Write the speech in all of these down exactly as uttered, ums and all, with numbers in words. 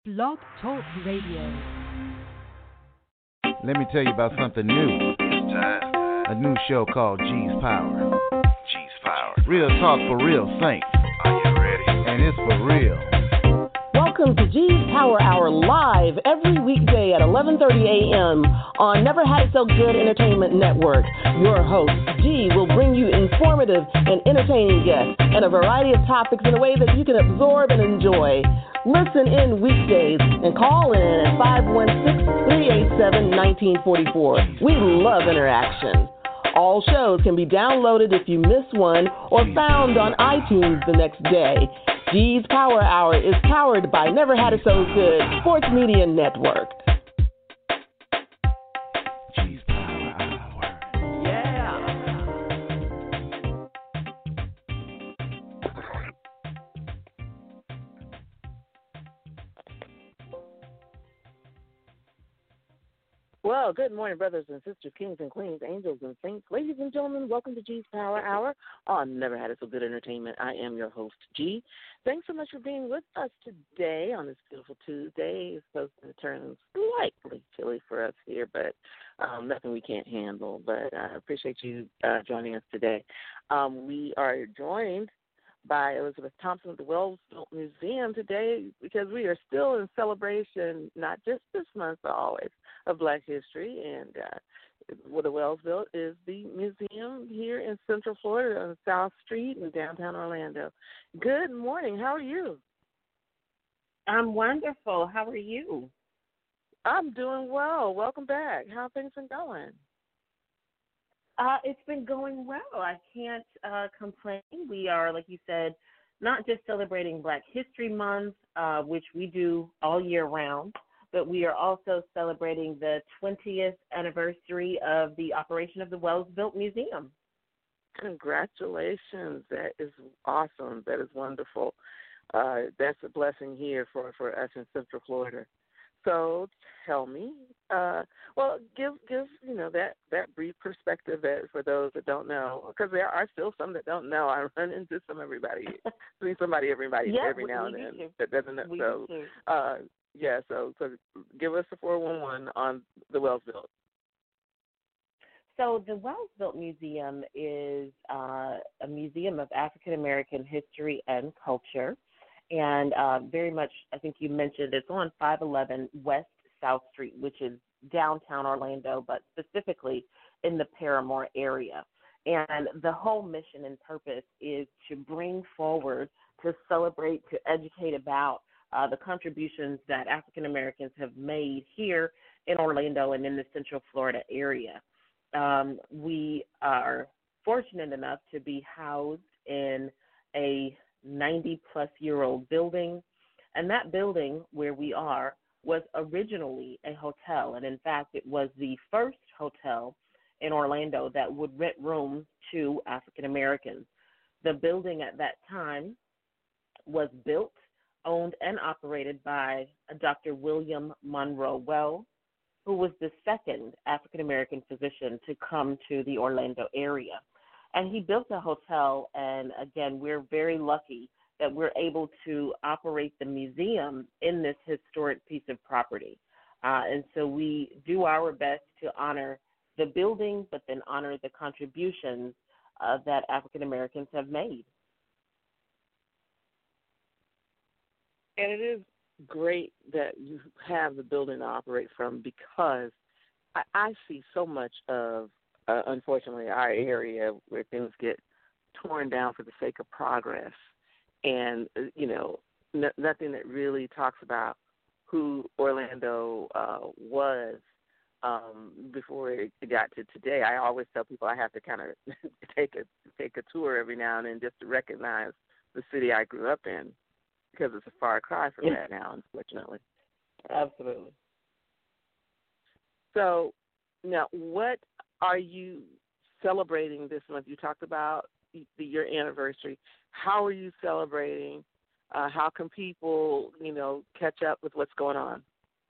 Blog Talk Radio. Let me tell you about something new. It's time. A new show called G's Power. G's Power. Real talk for real saints. Are you ready? And it's for real. Welcome to G's Power Hour live every weekday at eleven thirty a.m. on Never Had It So Good Entertainment Network. Your host, G, will bring you informative and entertaining guests and a variety of topics in a way that you can absorb and enjoy. Listen in weekdays and call in at five one six, three eight seven, one nine four four. We love interaction. All shows can be downloaded if you miss one or found on iTunes the next day. G's Power Hour is powered by Never Had It So Good Sports Media Network. G's Power Hour. Yeah. Well, good morning, brothers and sisters, kings and queens, angels and saints. Ladies and gentlemen, welcome to G's Power Hour on Never Had It So Good Entertainment. I am your host, G. Thanks so much for being with us today on this beautiful Tuesday. It's supposed to turn slightly chilly for us here, but um, nothing we can't handle. But I appreciate you uh, joining us today. Um, we are joined by Elizabeth Thompson at the Wellsville Museum today because we are still in celebration, not just this month, but always, of Black history. And uh, what the Wellsville is the museum here in Central Florida on South Street in downtown Orlando. Good morning. How are you? I'm wonderful. How are you? I'm doing well. Welcome back. How have things been going? Uh, it's been going well. I can't uh, complain. We are, like you said, not just celebrating Black History Month, uh, which we do all year round, but we are also celebrating the twentieth anniversary of the operation of the Wellsville Museum. Congratulations. That is awesome. That is wonderful. Uh, that's a blessing here for, for us in Central Florida. So tell me, uh, well, give give you know that, that brief perspective that for those that don't know, because there are still some that don't know. I run into some everybody, I mean somebody everybody yeah, every now and then too. that doesn't know. We so do uh, yeah, so so give us the four one one on the Wellsville. So the Wellsville Museum is uh, a museum of African American history and culture. And uh, very much, I think you mentioned, it's on five eleven West South Street, which is downtown Orlando, but specifically in the Paramore area. And the whole mission and purpose is to bring forward, to celebrate, to educate about uh, the contributions that African Americans have made here in Orlando and in the Central Florida area. Um, we are fortunate enough to be housed in a ninety-plus-year-old building, and that building where we are was originally a hotel, and in fact, it was the first hotel in Orlando that would rent rooms to African Americans. The building at that time was built, owned, and operated by Doctor William Monroe Wells, who was the second African American physician to come to the Orlando area. And he built a hotel, and again, we're very lucky that we're able to operate the museum in this historic piece of property. Uh, and so we do our best to honor the building, but then honor the contributions uh, that African Americans have made. And it is great that you have the building to operate from because I, I see so much of Uh, unfortunately, our area where things get torn down for the sake of progress, and uh, you know, n- nothing that really talks about who Orlando uh, was um, before it got to today. I always tell people I have to kind of take a take a tour every now and then just to recognize the city I grew up in, because it's a far cry from that now, unfortunately. Absolutely. So now, what are you celebrating this month? You talked about the, your anniversary. How are you celebrating? Uh, how can people, you know, catch up with what's going on?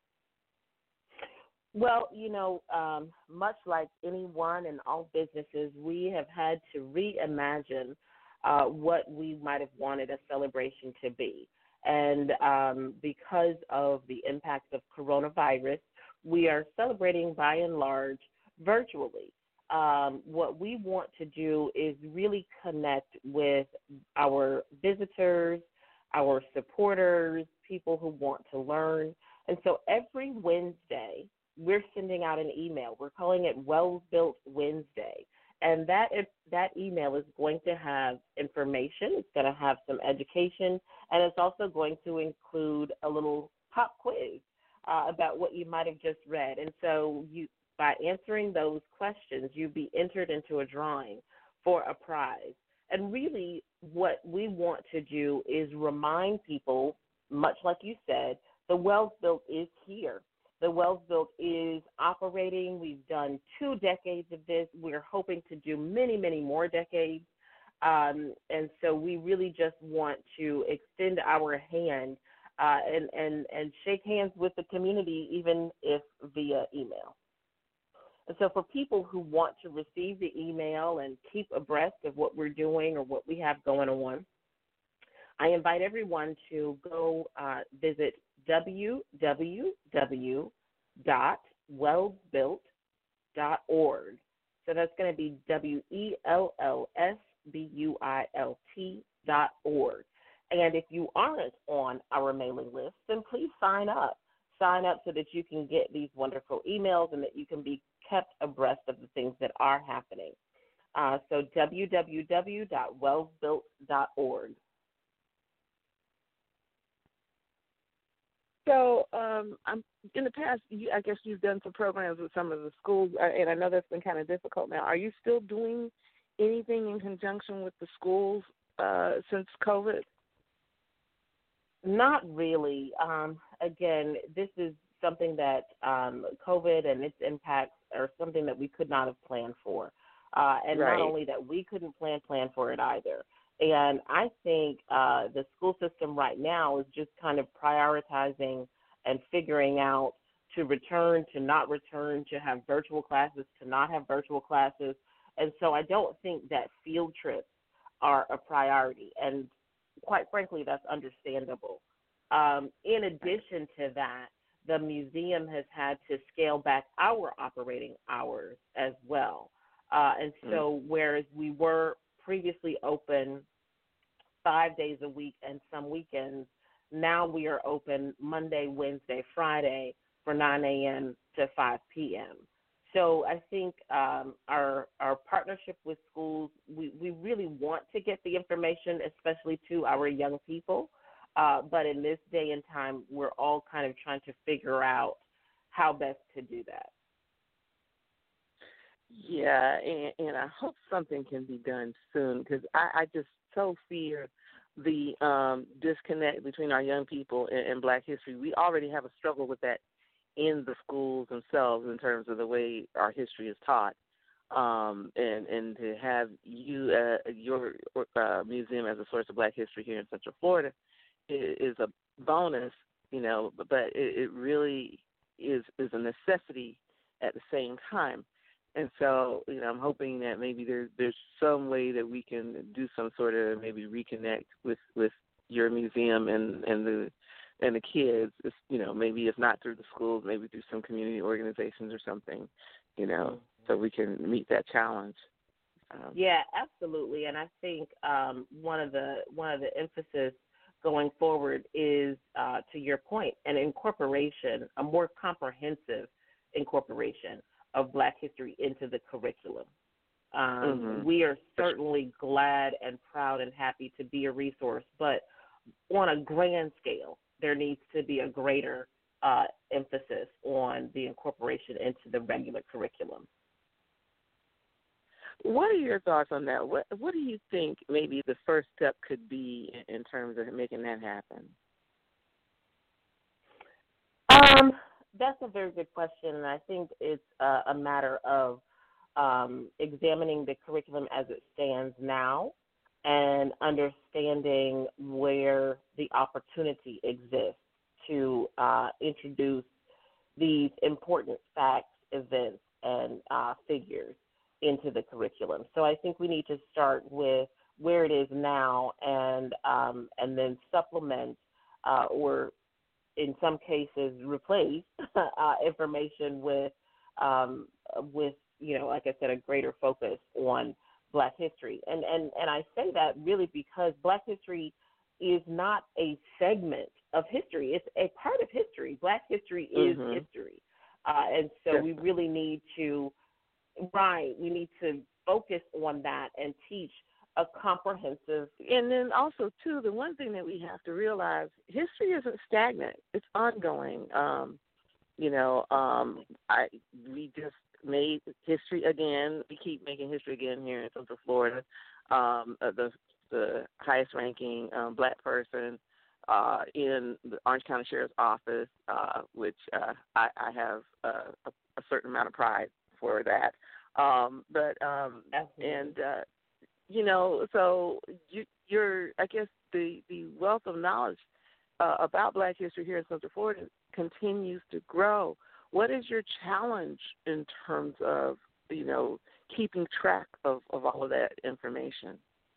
Well, you know, um, much like anyone in all businesses, we have had to reimagine uh, what we might have wanted a celebration to be. And um, because of the impacts of coronavirus, we are celebrating by and large virtually. Um, what we want to do is really connect with our visitors, our supporters, people who want to learn. And so every Wednesday, we're sending out an email. We're calling it Wells Built Wednesday. And that that email is going to have information. It's going to have some education, and it's also going to include a little pop quiz uh, about what you might have just read. And so you, by answering those questions, you'd be entered into a drawing for a prize. And really what we want to do is remind people, much like you said, the Wells Built is here. The Wells Built is operating. We've done two decades of this. We're hoping to do many, many more decades. Um, and so we really just want to extend our hand uh, and, and, and shake hands with the community, even if via email. And so for people who want to receive the email and keep abreast of what we're doing or what we have going on, I invite everyone to go uh, visit w w w dot wells built dot org. So that's going to be W E L L S B U I L T dot org. And if you aren't on our mailing list, then please sign up. Sign up so that you can get these wonderful emails and that you can be kept abreast of the things that are happening. Uh, so w w w dot wells built dot org. So, um, I'm, in the past, you, I guess you've done some programs with some of the schools, uh, and I know that's been kind of difficult now. Are you still doing anything in conjunction with the schools uh, since COVID? Not really. Um, again, this is something that um, COVID and its impacts are something that we could not have planned for. Uh, and right. Not only that, we couldn't plan plan for it either. And I think uh, the school system right now is just kind of prioritizing and figuring out to return, to not return, to have virtual classes, to not have virtual classes. And so I don't think that field trips are a priority. And quite frankly, that's understandable. Um, in addition to that, the museum has had to scale back our operating hours as well. Uh, and so whereas we were previously open five days a week and some weekends, now we are open Monday, Wednesday, Friday from nine a.m. to five p.m. So I think um, our our partnership with schools, we, we really want to get the information, especially to our young people. Uh, but in this day and time, we're all kind of trying to figure out how best to do that. Yeah, and, and I hope something can be done soon because I, I just so fear the um, disconnect between our young people and, and Black history. We already have a struggle with that in the schools themselves in terms of the way our history is taught. Um, and, and to have you, uh, your uh, museum as a source of Black history here in Central Florida is, is a bonus, you know, but it, it really is, is a necessity at the same time. And so, you know, I'm hoping that maybe there's there's some way that we can do some sort of maybe reconnect with, with your museum and, and the and the kids. It's, you know, maybe if not through the schools, maybe through some community organizations or something, you know, so we can meet that challenge. Um, yeah, absolutely. And I think um, one of the one of the emphasis going forward is, uh, to your point, an incorporation, a more comprehensive incorporation of Black history into the curriculum. Um, mm-hmm. We are certainly glad and proud and happy to be a resource, but on a grand scale, there needs to be a greater uh, emphasis on the incorporation into the regular curriculum. What are your thoughts on that? What What do you think maybe the first step could be in, in terms of making that happen? Um. That's a very good question, and I think it's uh, a matter of um, examining the curriculum as it stands now and understanding where the opportunity exists to uh, introduce these important facts, events, and uh, figures into the curriculum. So I think we need to start with where it is now and um, and then supplement uh, or in some cases replace uh, information with um, with you know, like I said, a greater focus on Black history. And, and and I say that really because Black history is not a segment of history. It's a part of history. Black history is mm-hmm. history. Uh, and so yes. we really need to, right, we need to focus on that and teach a comprehensive. And then also, too, the one thing that we have to realize, history isn't stagnant. It's ongoing. Um, you know, um, I we just made history again. We keep making history again here in Central Florida. Um, uh, the the highest ranking um, Black person uh, in the Orange County Sheriff's Office, uh, which uh, I, I have uh, a, a certain amount of pride for that. Um, but um, and uh, you know, so you, you're I guess the the wealth of knowledge uh, about Black history here in Central Florida continues to grow. What is your challenge in terms of, you know, keeping track of, of all of that information?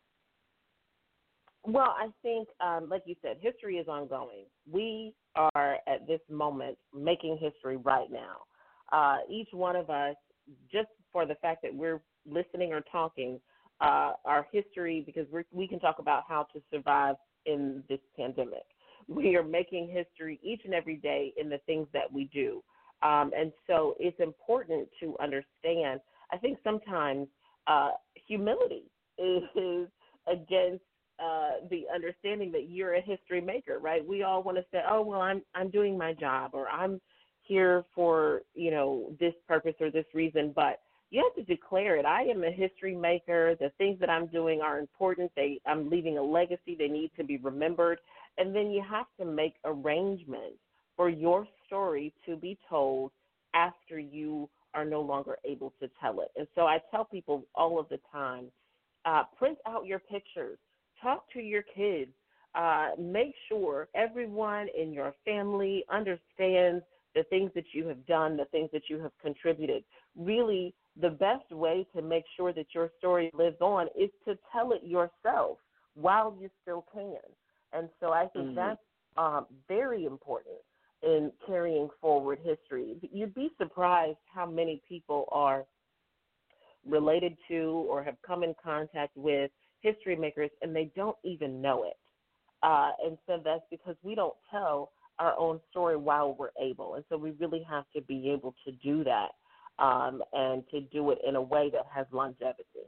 Well, I think, um, like you said, history is ongoing. We are at this moment making history right now. Uh, each one of us, just for the fact that we're listening or talking, uh, our history, because we're, we can talk about how to survive in this pandemic. We are making history each and every day in the things that we do. Um, and so it's important to understand. I think sometimes uh, humility is, is against uh, the understanding that you're a history maker, right? We all want to say, oh, well, I'm I'm doing my job, or I'm here for, you know, this purpose or this reason. But you have to declare it. I am a history maker. The things that I'm doing are important. They, I'm leaving a legacy. They need to be remembered. And then you have to make arrangements for your story to be told after you are no longer able to tell it. And so I tell people all of the time, uh, print out your pictures, talk to your kids, uh, make sure everyone in your family understands the things that you have done, the things that you have contributed. Really, the best way to make sure that your story lives on is to tell it yourself while you still can. And so I think mm-hmm. that's um, very important in carrying forward history. You'd be surprised how many people are related to or have come in contact with history makers and they don't even know it. Uh, and so that's because we don't tell our own story while we're able. And so we really have to be able to do that um, and to do it in a way that has longevity.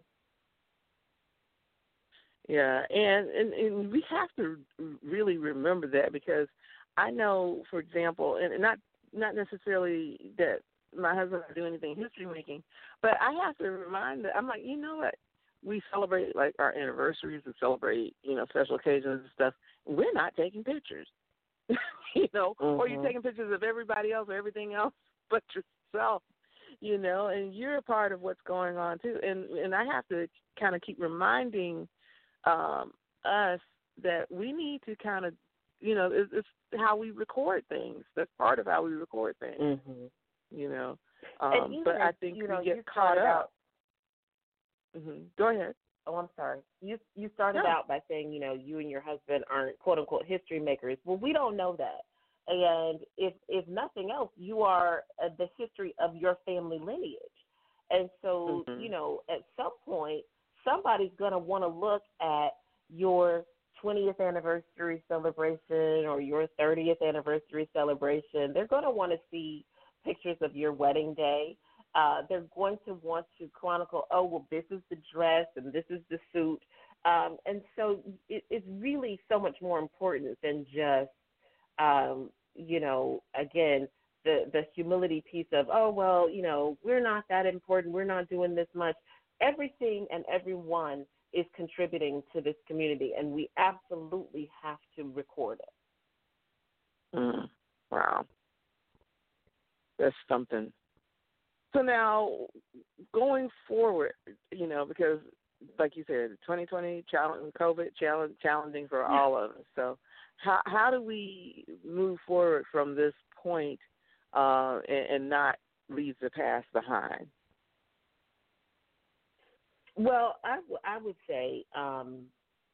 Yeah, and, and, and we have to really remember that because I know, for example, and not not necessarily that my husband doesn't do anything history making, but I have to remind that I'm like, you know what? We celebrate like our anniversaries and celebrate, you know, special occasions and stuff. We're not taking pictures, you know, mm-hmm. or you're taking pictures of everybody else or everything else but yourself, you know, and you're a part of what's going on too. And and I have to kind of keep reminding um, us that we need to kind of, you know, it's, it's how we record things. That's part of how we record things, mm-hmm. you know. Um, but I think you know, we get caught up. Out, mm-hmm. Go ahead. Oh, I'm sorry. You you started no. out by saying, you know, you and your husband aren't quote unquote history makers. Well, we don't know that. And if if nothing else, you are uh, the history of your family lineage. And so, mm-hmm. you know, at some point, somebody's going to want to look at your twentieth anniversary celebration or your thirtieth anniversary celebration. They're going to want to see pictures of your wedding day. Uh, they're going to want to chronicle, oh, well, this is the dress and this is the suit. Um, and so it, it's really so much more important than just, um, you know, again, the, the humility piece of, oh, well, you know, we're not that important. We're not doing this much. Everything and everyone is contributing to this community, and we absolutely have to record it. Mm, wow. That's something. So now, going forward, you know, because like you said, twenty twenty, challenge, COVID, challenge, challenging for all of us. So how how do we move forward from this point uh, and, and not leave the past behind? Well, I, w- I would say um,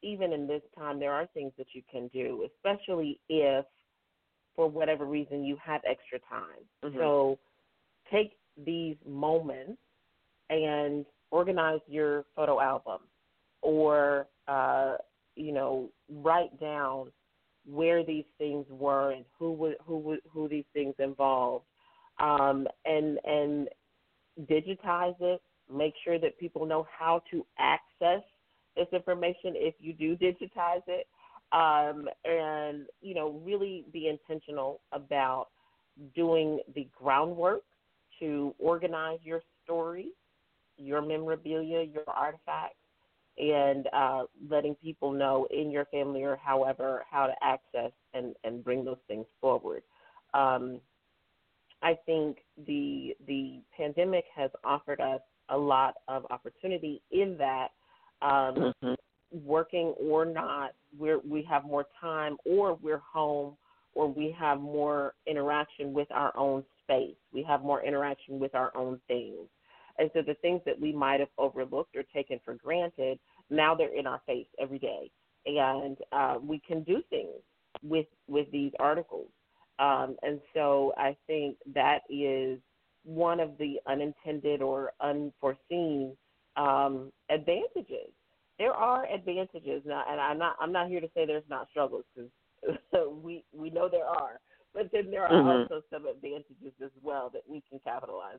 even in this time, there are things that you can do, especially if, for whatever reason, you have extra time. Mm-hmm. So take these moments and organize your photo album, or, uh, you know, write down where these things were and who would, who would, who these things involved, um, and and digitize it. Make sure that people know how to access this information if you do digitize it, um, and you know, really be intentional about doing the groundwork to organize your story, your memorabilia, your artifacts, and uh, letting people know in your family or however how to access and, and bring those things forward. Um, I think the the pandemic has offered us a lot of opportunity in that, um, Mm-hmm. working or not, we're, we have more time, or we're home, or we have more interaction with our own space. We have more interaction with our own things. And so the things that we might have overlooked or taken for granted, now they're in our face every day. And uh, we can do things with with these articles. Um, and so I think that is one of the unintended or unforeseen um, advantages. There are advantages now, and I'm not I'm not here to say there's not struggles, because we we know there are. But then there are Mm-hmm. also some advantages as well that we can capitalize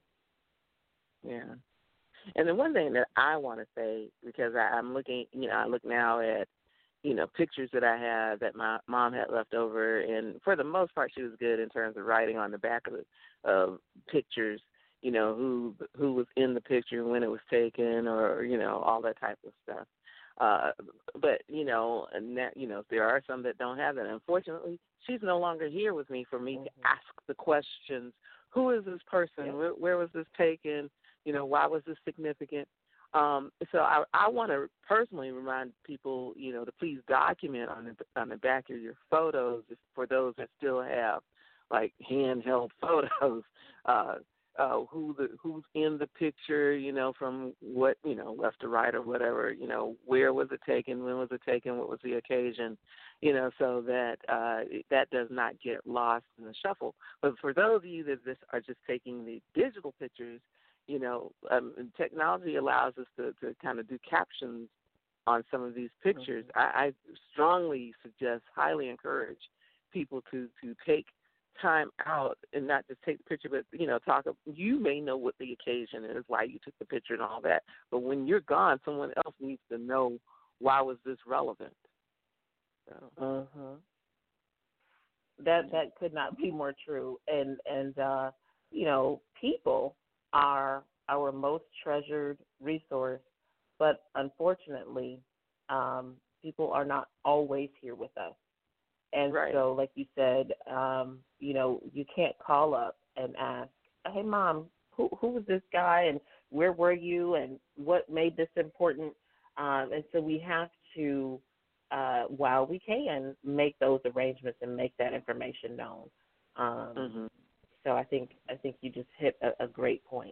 on. Yeah. And the one thing that I want to say, because I, I'm looking, you know, I look now at, you know, pictures that I have that my mom had left over, and for the most part, she was good in terms of writing on the back of the of pictures, you know, who who was in the picture, when it was taken, or, you know, all that type of stuff. Uh, but, you know, and that, you know, there are some that don't have that. Unfortunately, she's no longer here with me for me Mm-hmm. to ask the questions. Who is this person? Yep. Where, where was this taken? You know, why was this significant? Um, so I, I want to personally remind people, you know, to please document on the on the back of your photos, for those that still have like handheld photos, uh, uh, who the who's in the picture, you know, from what, you know, left to right or whatever, you know, where was it taken, when was it taken, what was the occasion, you know, so that uh, that does not get lost in the shuffle. But for those of you that just are just taking the digital pictures, you know, um, technology allows us to, to kind of do captions on some of these pictures. Mm-hmm. I, I strongly suggest, highly encourage people to, to take time out and not just take the picture, but, you know, talk. You may know what the occasion is, why you took the picture and all that, but when you're gone, someone else needs to know, why was this relevant? So. Mm-hmm. That that could not be more true. And and uh, you know, people are our most treasured resource, but unfortunately, um, people are not always here with us. And Right. so, like you said, um, you know, you can't call up and ask, "Hey, Mom, who who was this guy, and where were you, and what made this important?" Um, and so we have to, uh, while we can, make those arrangements and make that information known. Um, Mm-hmm. So I think I think you just hit a, a great point.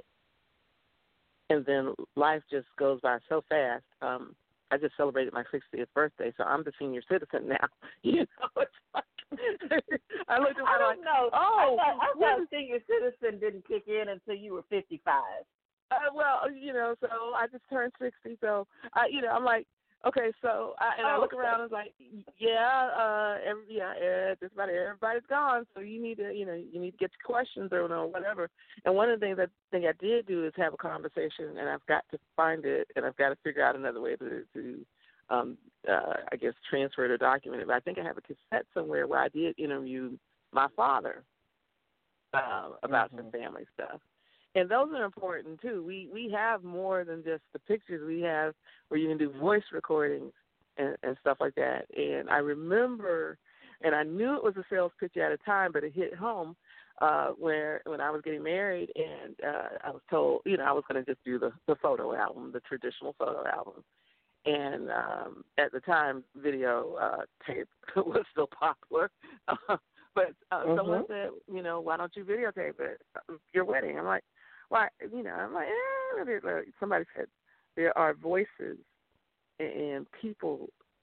And then life just goes by so fast. Um, I just celebrated my sixtieth birthday, so I'm the senior citizen now. You know, it's like I looked at I my don't like, know. oh, I thought, I what thought is- senior citizen didn't kick in until you were fifty-five. uh, well, you know, so I just turned sixty, so I, you know, I'm like, okay, so I, and I Oh. look around and it's like, yeah, uh, every, yeah, uh, just about everybody's gone, so you need to, you know, you need to get your questions or, or whatever. And one of the things I think I did do is have a conversation, and I've got to find it, and I've got to figure out another way to, to um, uh, I guess, transfer it or document it. But I think I have a cassette somewhere where I did interview my father uh, about Mhm. some family stuff. And those are important, too. We we have more than just the pictures. We have where you can do voice recordings and, and stuff like that. And I remember, and I knew it was a sales pitch at a time, but it hit home uh, where when I was getting married, and uh, I was told, you know, I was going to just do the, the photo album, the traditional photo album. And um, at the time, video uh, tape was still popular. but uh, Mhm. someone said, you know, why don't you videotape it, your wedding? I'm like, why, you know, I'm like, eh. Somebody said there are voices and people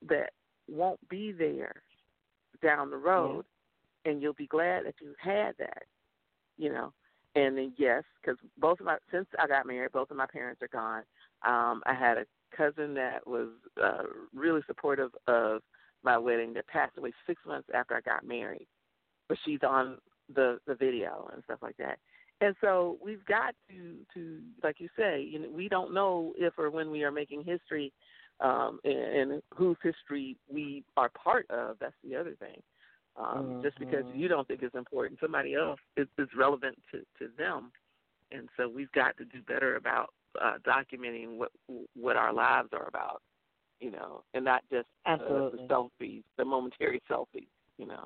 that won't be there down the road, yeah. and you'll be glad that you had that, you know. And then, yes, because both of my, since I got married, both of my parents are gone. Um, I had a cousin that was uh, really supportive of my wedding that passed away six months after I got married, but she's on the, the video and stuff like that. And so we've got to, to, like you say, you know, we don't know if or when we are making history, um, and, and whose history we are part of. That's the other thing. Um, mm-hmm. Just because you don't think it's important, somebody else is, is relevant to, to them. And so we've got to do better about uh, documenting what what our lives are about, you know, and not just uh, the selfies, the momentary selfies, you know.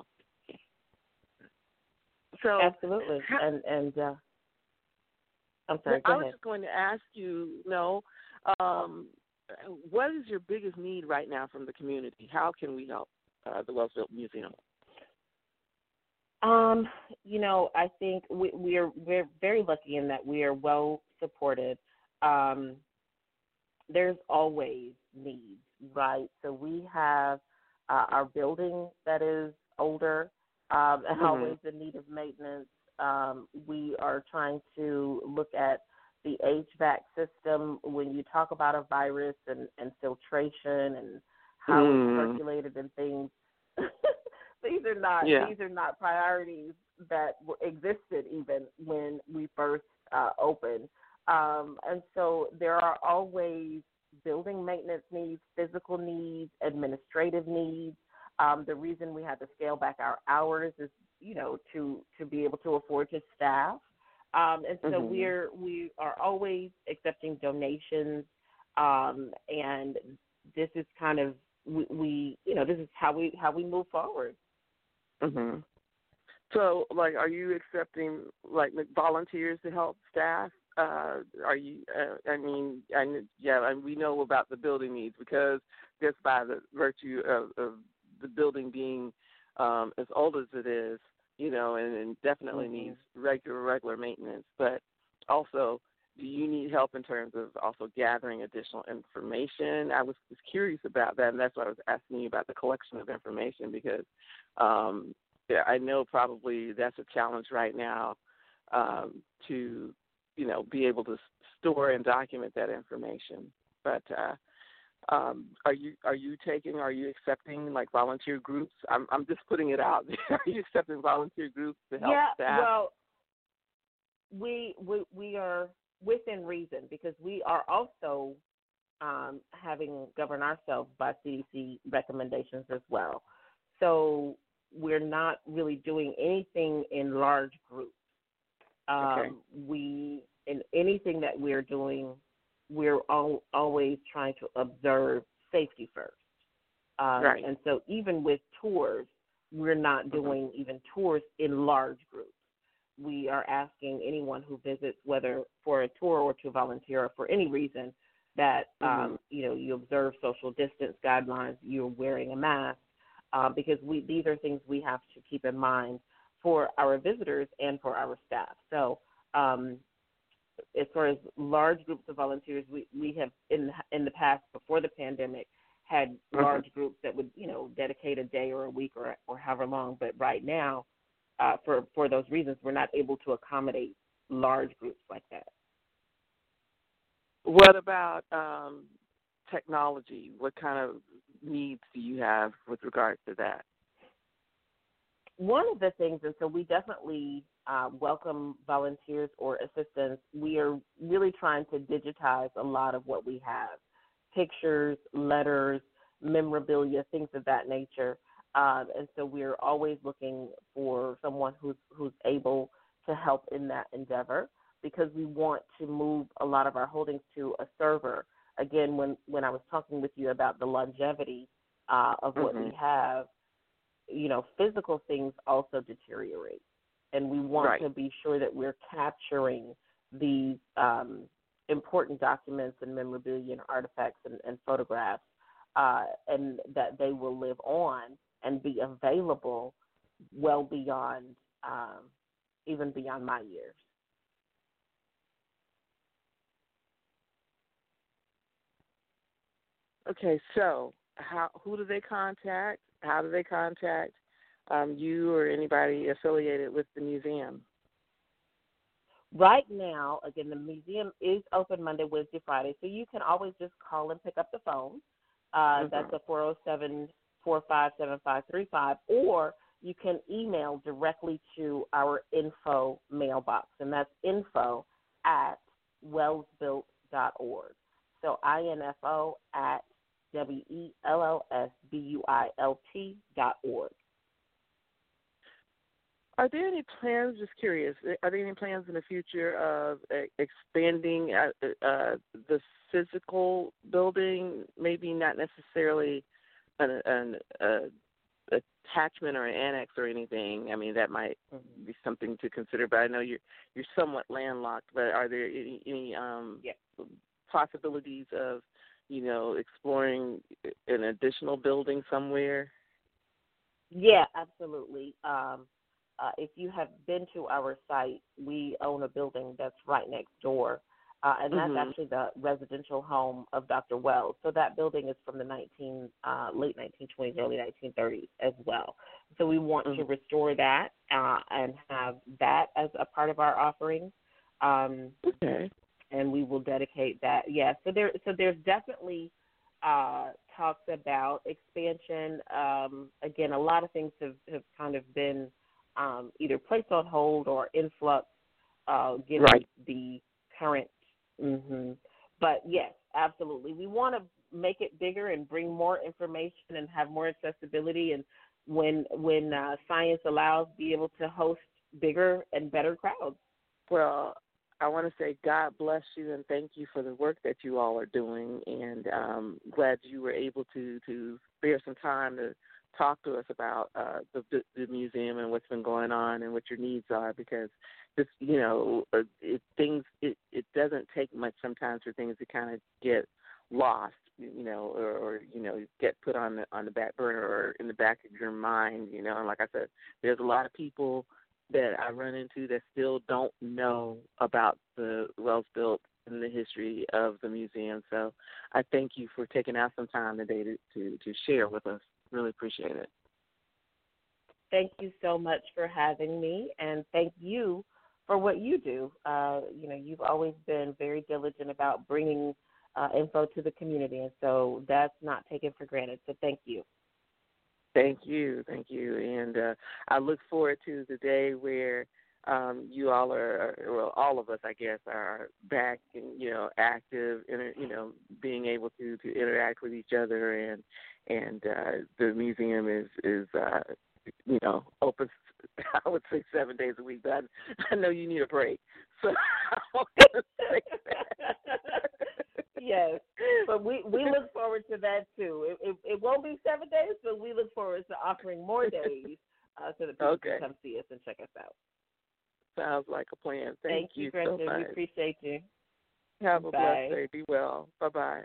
So absolutely, how, and and uh, I'm sorry. Well, go I was ahead. just going to ask you, you know, um, what is your biggest need right now from the community? How can we help uh, the Wellsville Museum? Um, you know, I think we, we are we're very lucky in that we are well supported. Um, there's always needs, right? So we have uh, our building that is older um, and mm-hmm. always in need of maintenance. Um, we are trying to look at the H V A C system when you talk about a virus and, and filtration and how mm. it's circulated and things. These are not yeah. these are not priorities that existed even when we first uh, opened. Um, and so there are always building maintenance needs, physical needs, administrative needs. Um, the reason we had to scale back our hours is, you know, to, to be able to afford to staff. Um, and so mm-hmm. we're we are always accepting donations, um, and this is kind of we, we you know this is how we how we move forward. Mhm. So, like, are you accepting like volunteers to help staff? Uh, are you? Uh, I mean, I, yeah, and we know about the building needs because just by the virtue of, of the building being um, as old as it is, you know, and, and definitely mm-hmm. needs regular regular maintenance. But also, do you need help in terms of also gathering additional information? I was, was curious about that, and that's why I was asking you about the collection of information because um, yeah, I know probably that's a challenge right now um, to, you know, be able to store and document that information. But uh, um, are you are you taking, are you accepting like volunteer groups? I'm I'm just putting it out there. Are you accepting volunteer groups to help yeah, staff? well, we we we are within reason because we are also um, having govern ourselves by C D C recommendations as well. So we're not really doing anything in large groups. Um, okay. We in anything that we're doing, we're all, always trying to observe safety first. Um, right. And so even with tours, we're not doing mm-hmm. even tours in large groups. We are asking anyone who visits, whether for a tour or to volunteer or for any reason, that mm-hmm. um, you know you observe social distance guidelines, you're wearing a mask, uh, because we these are things we have to keep in mind for our visitors and for our staff. So um, as far as large groups of volunteers, we, we have in in the past before the pandemic had mm-hmm. large groups that would you know dedicate a day or a week or or however long. But right now, uh, for for those reasons, we're not able to accommodate large groups like that. What about um, technology? What kind of needs do you have with regard to that? One of the things, and so we definitely uh, welcome volunteers or assistants. We are really trying to digitize a lot of what we have, pictures, letters, memorabilia, things of that nature. Um, and so we're always looking for someone who's who's able to help in that endeavor, because we want to move a lot of our holdings to a server. Again, when, when I was talking with you about the longevity uh, of what mm-hmm. we have, you know, physical things also deteriorate. And we want right. to be sure that we're capturing these um, important documents and memorabilia and artifacts and, and photographs, uh, and that they will live on and be available well beyond, um, even beyond my years. Okay, so how who do they contact? How do they contact um, you or anybody affiliated with the museum? Right now, again, the museum is open Monday, Wednesday, Friday, so you can always just call and pick up the phone. Uh, Mm-hmm. That's a four oh seven, four five seven, five three five, or you can email directly to our info mailbox, and that's info at wellsbuilt dot org. So info at W E L L S B U I L T dot org. Are there any plans, just curious, are there any plans in the future of uh, expanding uh, uh, the physical building, maybe not necessarily an, an uh, attachment or an annex or anything? I mean, that might be something to consider, but I know you're, you're somewhat landlocked, but are there any, any um, Yeah. possibilities of, you know, exploring an additional building somewhere? Yeah, absolutely. Um, uh, if you have been to our site, we own a building that's right next door, uh, and that's Mhm. actually the residential home of Doctor Wells. So that building is from the nineteen uh, late nineteen twenties, early nineteen thirties as well. So we want Mhm. to restore that uh, and have that as a part of our offerings. Um, Okay. and we will dedicate that. Yeah, so there, so there's definitely uh, talks about expansion. Um, again, a lot of things have, have kind of been um, either placed on hold or influx, uh, given Right. the current. Mm-hmm. But yes, absolutely, we want to make it bigger and bring more information and have more accessibility, and when when uh, science allows, be able to host bigger and better crowds. Well, I want to say God bless you and thank you for the work that you all are doing, and um, glad you were able to, to spare some time to talk to us about uh, the, the, the museum and what's been going on and what your needs are, because this, you know, uh, it, things, it, it doesn't take much sometimes for things to kind of get lost, you know, or, or you know, get put on the on the back burner or in the back of your mind, you know. And like I said, there's a lot of people that I run into that still don't know about the Wells Built and the history of the museum. So I thank you for taking out some time today to, to, to share with us. Really appreciate it. Thank you so much for having me, and thank you for what you do. Uh, you know, you've always been very diligent about bringing uh, info to the community, and so that's not taken for granted. So thank you. Thank you, thank you, and uh, I look forward to the day where um, you all are, well, all of us, I guess, are back and, you know, active, and, you know, being able to, to interact with each other, and and uh, the museum is is uh, you know, open. I would say seven days a week, but I, I know you need a break, so I want to say that. Yes, but we, we look forward to that too. It, it it won't be seven days, but we look forward to offering more days uh, so that people Okay. can come see us and check us out. Sounds like a plan. Thank, Thank you, so Gretchen. much. We appreciate you. Have a Bye. blessed day. Be well. Bye-bye.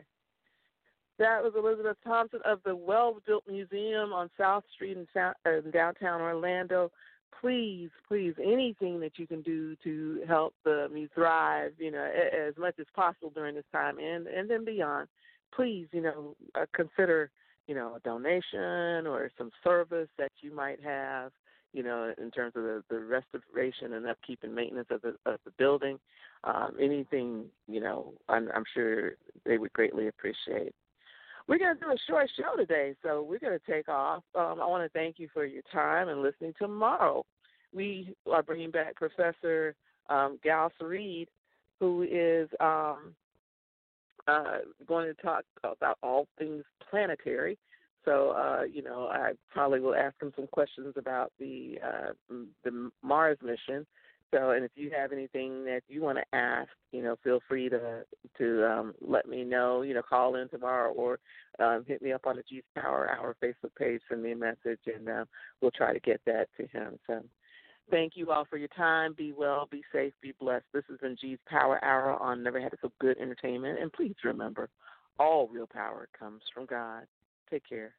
That was Elizabeth Thompson of the Wells Built Museum on South Street in, South, uh, in downtown Orlando. Please, please, anything that you can do to help the mu thrive, you know, a, as much as possible during this time and, and then beyond. Please, you know, uh, consider, you know, a donation or some service that you might have, you know, in terms of the, the restoration and upkeep and maintenance of the, of the building. Um, anything, you know, I'm, I'm sure they would greatly appreciate. We're going to do a short show today, so we're going to take off. Um, I want to thank you for your time and listening. Tomorrow, we are bringing back Professor um, Gal Sarid, who is um, uh, going to talk about all things planetary. So, uh, you know, I probably will ask him some questions about the uh, the Mars mission. So, and if you have anything that you want to ask, you know, feel free to to um, let me know. You know, call in tomorrow or um, hit me up on the G's Power Hour Facebook page, send me a message, and uh, we'll try to get that to him. So, thank you all for your time. Be well, be safe, be blessed. This has been G's Power Hour on Never Had It So Good Entertainment. And please remember, all real power comes from God. Take care.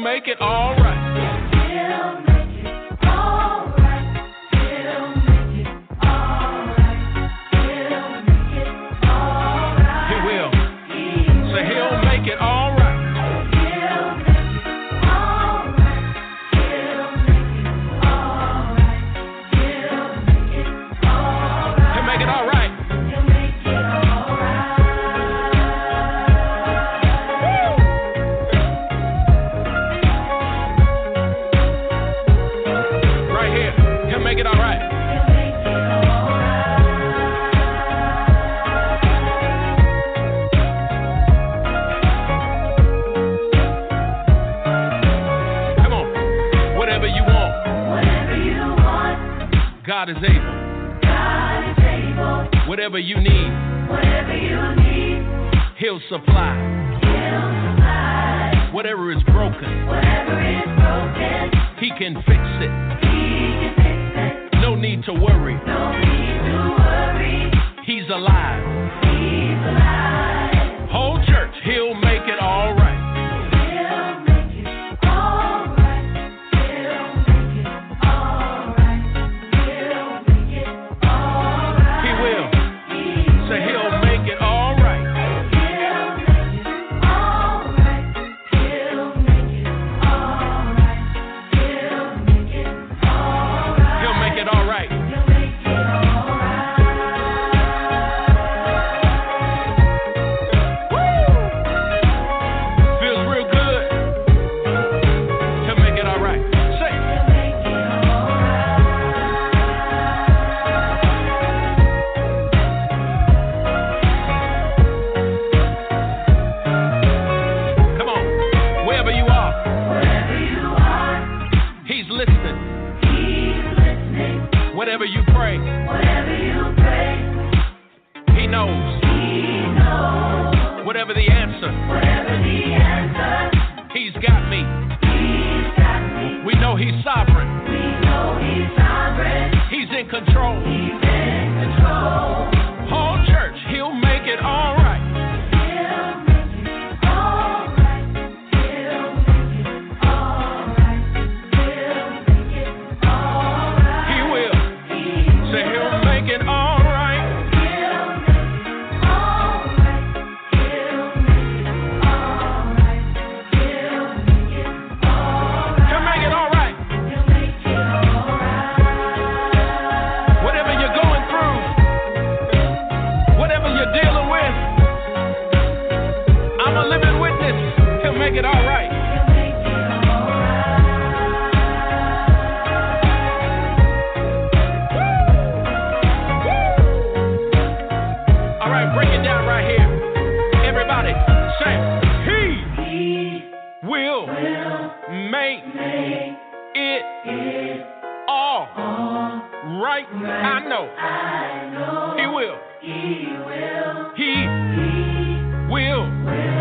make it all right. He'll make it all right. He'll make it all right. He'll make it all right. He will. So he'll make it all right. God is able. God is able. Whatever you need. Whatever you need. He'll supply. He'll supply. Whatever is broken. Whatever is broken. He can fix it. He can fix it. No need to worry. No need to worry. He's alive. He's alive. Whole church, he'll make it all right. Whatever you pray, whatever you pray, He knows. He knows. Whatever the answer, whatever the answer, He's got me. He's got me. We know He's sovereign. We know He's sovereign. He's in control. He's in control. Whole church, He'll make it all right. He'll make it all right. He'll make it all right. He'll make it all right. He will. Say He'll make it all right. He'll make it all right. He'll make it all right. He'll make it all right. He'll make it all right. He'll make it all right. Whatever you're going through, whatever you're dealing with, I'm a living witness. He'll make it all right. He'll make it all right. All right, break it down right here. Everybody, say, He, He will, will make, make it it all all right. right. I know I know He will. He will. He He will will